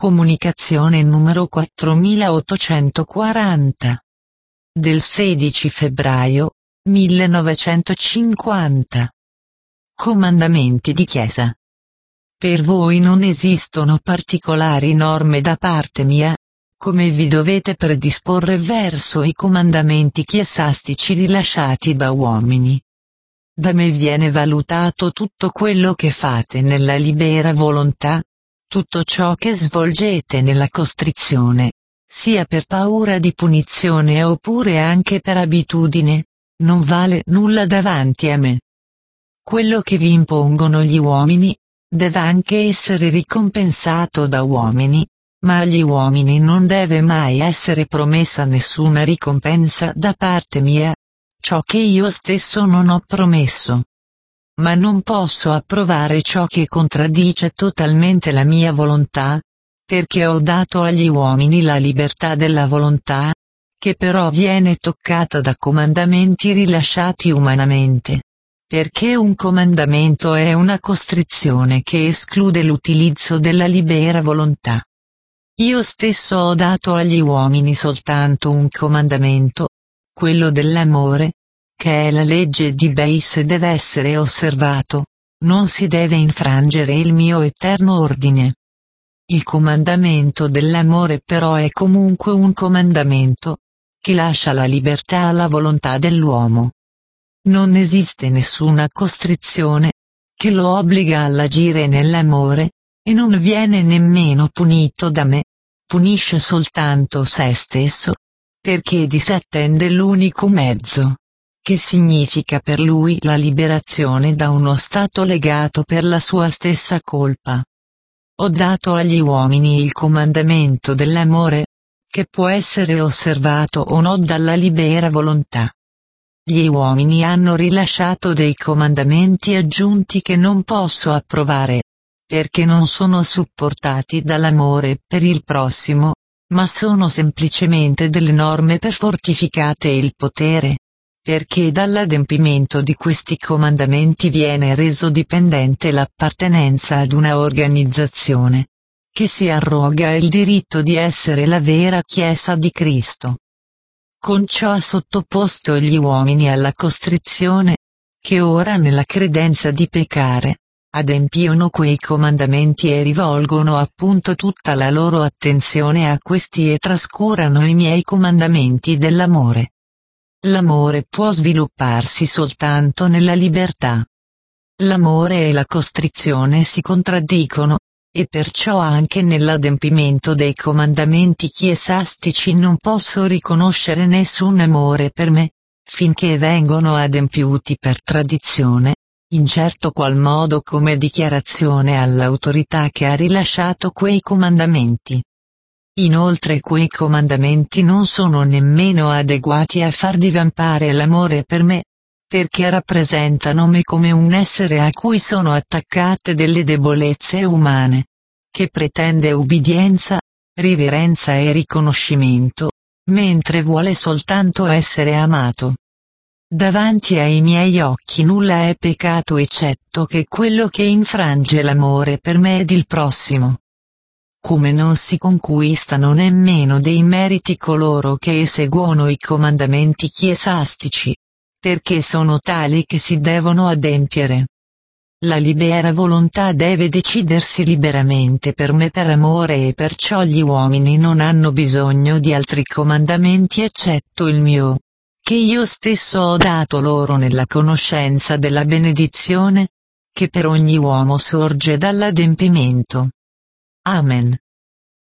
Comunicazione numero 4840. Del 16 febbraio 1950. Comandamenti di Chiesa. Per voi non esistono particolari norme da parte mia, come vi dovete predisporre verso i comandamenti chiesastici rilasciati da uomini. Da me viene valutato tutto quello che fate nella libera volontà, tutto ciò che svolgete nella costrizione, sia per paura di punizione oppure anche per abitudine, non vale nulla davanti a me. Quello che vi impongono gli uomini, deve anche essere ricompensato da uomini, ma agli uomini non deve mai essere promessa nessuna ricompensa da parte mia, ciò che io stesso non ho promesso. Ma non posso approvare ciò che contraddice totalmente la mia volontà, perché ho dato agli uomini la libertà della volontà, che però viene toccata da comandamenti rilasciati umanamente. Perché un comandamento è una costrizione che esclude l'utilizzo della libera volontà. Io stesso ho dato agli uomini soltanto un comandamento, quello dell'amore, che è la legge di Beis e deve essere osservato, non si deve infrangere il mio eterno ordine. Il comandamento dell'amore però è comunque un comandamento, che lascia la libertà alla volontà dell'uomo. Non esiste nessuna costrizione, che lo obbliga all'agire nell'amore, e non viene nemmeno punito da me, punisce soltanto se stesso, perché disattende l'unico mezzo, che significa per lui la liberazione da uno stato legato per la sua stessa colpa. Ho dato agli uomini il comandamento dell'amore, che può essere osservato o no dalla libera volontà. Gli uomini hanno rilasciato dei comandamenti aggiunti che non posso approvare, perché non sono supportati dall'amore per il prossimo, ma sono semplicemente delle norme per fortificare il potere, perché dall'adempimento di questi comandamenti viene reso dipendente l'appartenenza ad una organizzazione, che si arroga il diritto di essere la vera Chiesa di Cristo. Con ciò ha sottoposto gli uomini alla costrizione, che ora nella credenza di peccare, adempiono quei comandamenti e rivolgono appunto tutta la loro attenzione a questi e trascurano i miei comandamenti dell'amore. L'amore può svilupparsi soltanto nella libertà. L'amore e la costrizione si contraddicono, e perciò anche nell'adempimento dei comandamenti chiesastici non posso riconoscere nessun amore per me, finché vengono adempiuti per tradizione, in certo qual modo come dichiarazione all'autorità che ha rilasciato quei comandamenti. Inoltre quei comandamenti non sono nemmeno adeguati a far divampare l'amore per me, perché rappresentano me come un essere a cui sono attaccate delle debolezze umane, che pretende ubbidienza, riverenza e riconoscimento, mentre vuole soltanto essere amato. Davanti ai miei occhi nulla è peccato eccetto che quello che infrange l'amore per me ed il prossimo. Come non si conquistano nemmeno dei meriti coloro che eseguono i comandamenti chiesastici, perché sono tali che si devono adempiere. La libera volontà deve decidersi liberamente per me per amore e perciò gli uomini non hanno bisogno di altri comandamenti eccetto il mio, che io stesso ho dato loro nella conoscenza della benedizione, che per ogni uomo sorge dall'adempimento. Amen.